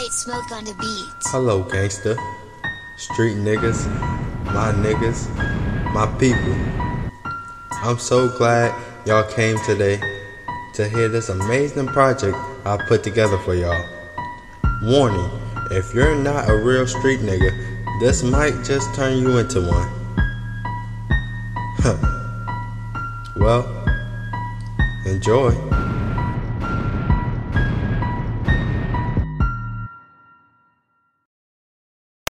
White Smoke on the beat. Hello, gangster, street niggas, my people. I'm so glad y'all came today to hear this amazing project I put together for y'all. Warning, if you're not a real street nigga, this might just turn you into one. Well, enjoy.